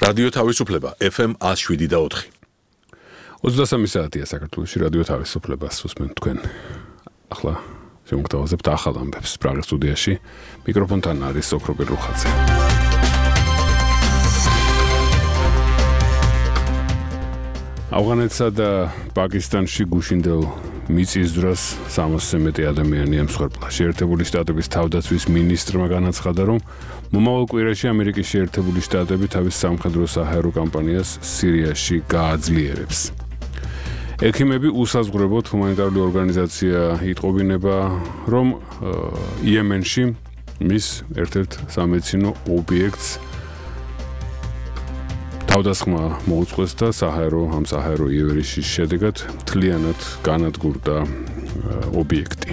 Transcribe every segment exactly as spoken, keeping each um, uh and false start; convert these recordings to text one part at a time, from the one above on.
რადიო თავისუფლება ეფ ემ one oh seven და four. ოცდასამი საათია საქართველოში რადიო თავისუფლებას უსმენთ თქვენ. ახლა შემოგთავაზებთ ახალ ამბებს პრაღის სტუდიაში. მიკროფონთან არის ოქროპირ რუხაძე. ავღანეთსა და პაკისტანში გუშინდელ მიწის დროს სამასზე მეტი ადამიანი ემსხვერპლა. შეერთებული შტატების თავდაცვის მინისტრმა განაცხადა, რომ მომავალ კვირაში ამერიკის შეერთებული შტატები თავის სამხედრო საჰაერო კამპანიას სირიაში გააძლიერებს. ექიმები უსაზღვრებოდ ჰუმანიტარული ორგანიზაცია იტყობინება, რომ იემენში მის ერთ-ერთ სამედიცინო ობიექტს თავდასხმა მოუწყვეს და საჰაერო ამ საჰაერო იერიშის შედეგად მთლიანად განადგურდა ობიექტი.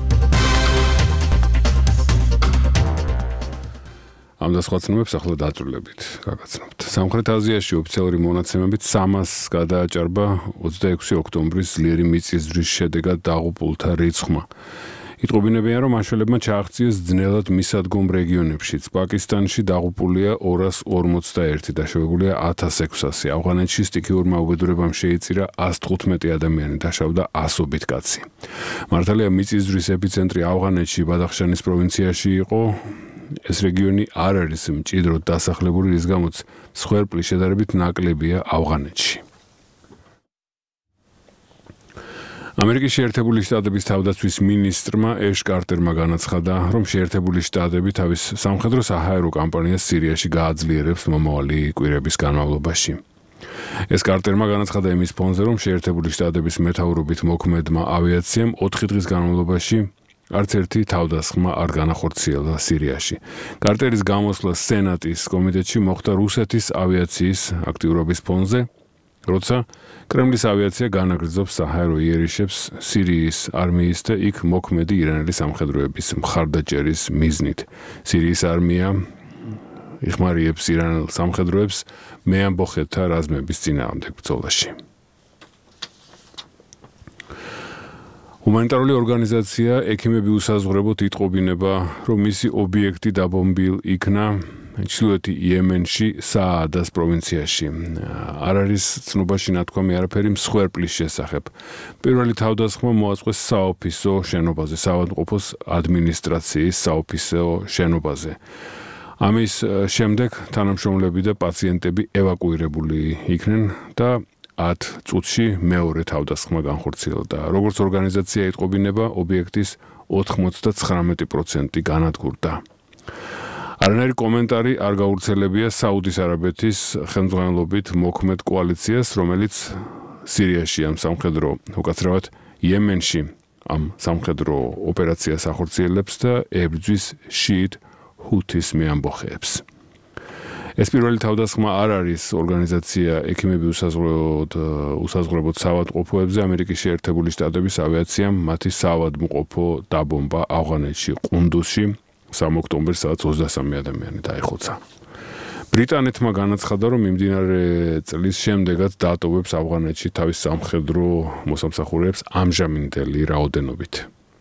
ამ და სხვა ცნობებს ახლა დაწვრილებით გაგაცნობთ. სამხრეთ აზიაში ოფიციალური მონაცემებით სამას გადააჭარბა ოცდაექვსი ოქტომბრის ძლიერი მიწისძვრის შედეგად დაღუპულთა რიცხვმა. იტყობინებიან, რომ მაშველებმა ჩააღწიეს ძნელად მისადგომ რეგიონებშიც. პაკისტანში დაღუპულია ორას ორმოცდაერთი, დაშვებულია ათას ექვსასი. ავღანეთში სტიქიურმა უბედურებამ შეიწირა ას თხუთმეტი ადამიანი, დაშავდა ასობით კაცი. მართალია მიწისძვრის ეპიცენტრი ავღანეთში ბადახშანის პროვინციაში იყო. ეს რეგიონი არ არის მჭიდროდ დასახლებული, რის გამოც მსხვერპლი შედარებით ნაკლებია ავღანეთში. ამერიკის შეერთებული შტატების თავდაცვის მინისტრმა ეშ კარტერმა განაცხადა, რომ შეერთებული შტატები თავის სამხედრო საჰაერო კამპანიას სირიაში გააძლიერებს მომავალი კვირების განმავლობაში. ეს კარტერმა განაცხადა იმის ფონზე, რომ შეერთებული შტატების მეთაურობით მოქმედმა ავიაციამ ოთხი დღის განმავლობაში არც ერთი თავდასხმა არ განახორციელა სირიაში. კარტერის გამოსვლა სენატის კომიტეტში მოხდა რუსეთის ავიაციის აქტიურობის ფონზე, როცა კრემლის ავიაცია განაგრძობს საჰაერო იერიშებს სირიის არმიის და იქ მოქმედი ირანელი სამხედროების მხარდაჭერის მიზნით. სირიის არმია იხმარიებს ირანელ სამხედროებს მეამბოხეთთა რაზმების წინააღმდეგ ბრძოლაში. ჰუმანიტარული ორგანიზაცია ექიმები უსაზღვრებოდ იტყობინება, რომ მისი ობიექტი დაბომბილ იქნა ჩრდილოეთი იემენში საადას პროვინციაში. არ არის ცნობაში ნათქვამი არაფერი მსხვერპლის შესახებ. პირველი თავდასხმა მოაწყვეს საოფისო შენობაზე, საავადმყოფოს ადმინისტრაციის საოფისო შენობაზე. ამის შემდეგ თანამშრომლები და პაციენტები ევაკუირებული იქნენ და ათ წუთში მეორე თავდასხმა განხორციელდა. როგორც ორგანიზაცია იტყობინება, ობიექტის ოთხმოცდათხრამეტი პროცენტი განადგურდა. არანაირი კომენტარი არ გავრცელებია საუდის არაბეთის ხელმძღვანელობით მოქმედ კოალიციას, რომელიც სირიაში ამ სამხედრო, უკაცრავად იემენში ამ სამხედრო ოპერაციას ახორციელებს და ებრძვის შიიტ ჰუთის მეამბოხეებს. ეს პირველი თავდასხმა არ არის ორგანიზაცია ექიმები უსაზღვროდ უსაზღვრებოდ საავადმყოფოებზე. ამერიკის შეერთებული შტატების ავიაციამ მათი საავადმყოფო დაბომბა ავღანეთში ყუნდუსში სამი ოქტომბრის საათს ოცდასამი ადამიანი დაიხოცა. ბრიტანეთმა განაცხადა, რომ მიმდინარე წლის შემდეგაც დაატოვებს ავღანეთში თავის სამხედრო მოსამსახურეებს ამჟამინდელი რაოდენობით.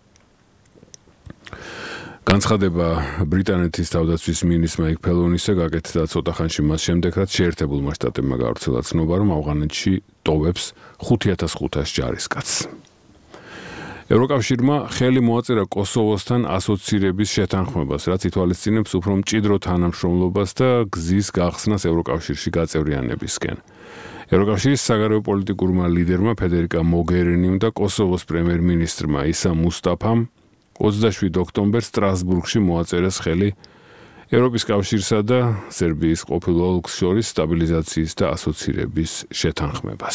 განცხადება ბრიტანეთის თავდაცვის მინისტრმა იქ ფელონისა გაკეთდა ცოტა ხანში მას შემდეგ, რაც შეერთებულმა შტატებმა გავრცელა ცნობა, რომ ავღანეთში ტოვებს ხუთი ათას ხუთას ჯარისკაცს. ევროკავშირმა ხელი მოაწერა კოსოვოსთან ასოცირების შეთანხმებას, რაც ითვალისწინებს უფრო მჭიდრო თანამშრომლობას და გზის გახსნას ევროკავშირში გაწევრიანებისკენ. ევროკავშირის საგარეო პოლიტიკურმა ლიდერმა ფედერიკა მოგერინიმ და კოსოვოს პრემიერ-მინისტრმა ისა მუსტაფამ ოცდაშვიდ ოქტომბერს სტრასბურგში მოაწერეს ხელი ევროპის კავშირსა და სერბიის ყოფილ ოლქს შორის სტაბილიზაციის და ასოცირების შეთანხმებას.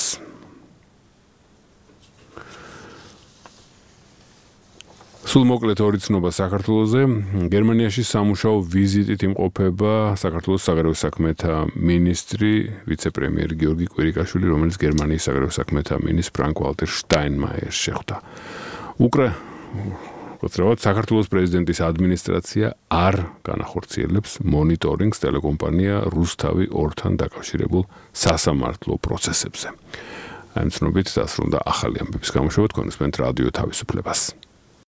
სულ მოკლედ ორი ცნობა საქართველოზე. გერმანიაში სამუშაო ვიზიტით იმყოფება საქართველოს საგარეო საქმეთა მინისტრი, ვიცე-პრემიერი გიორგი კვირიკაშვილი, რომელიც გერმანიის საგარეო საქმეთა მინისტრ ფრანკ ვალტერ შტაინმაიერს შეხვდა. უკრა უცრავად საქართველოს პრეზიდენტის ადმინისტრაცია არ განახორციელებს მონიტორინგს ტელეკომპანია რუსთავი ორთან დაკავშირებულ სასამართლო პროცესებზე. ამ ცნობით დასრულდა ახალი ამბების გამოშვება თქვენს რადიო თავისუფლებას.